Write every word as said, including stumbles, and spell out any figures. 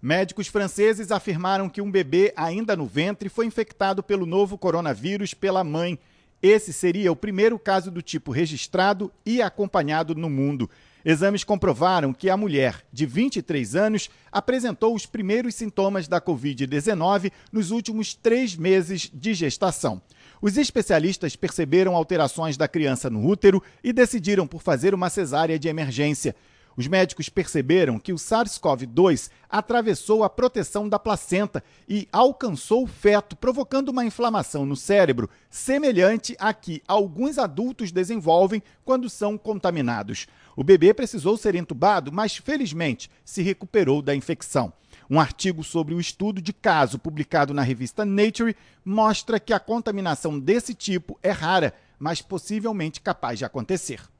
Médicos franceses afirmaram que um bebê ainda no ventre foi infectado pelo novo coronavírus pela mãe. Esse seria o primeiro caso do tipo registrado e acompanhado no mundo. Exames comprovaram que a mulher, de vinte e três anos, apresentou os primeiros sintomas da covid dezenove nos últimos três meses de gestação. Os especialistas perceberam alterações da criança no útero e decidiram por fazer uma cesárea de emergência. Os médicos perceberam que o SARS-CoV dois atravessou a proteção da placenta e alcançou o feto, provocando uma inflamação no cérebro, semelhante à que alguns adultos desenvolvem quando são contaminados. O bebê precisou ser entubado, mas felizmente se recuperou da infecção. Um artigo sobre o estudo de caso publicado na revista Nature mostra que a contaminação desse tipo é rara, mas possivelmente capaz de acontecer.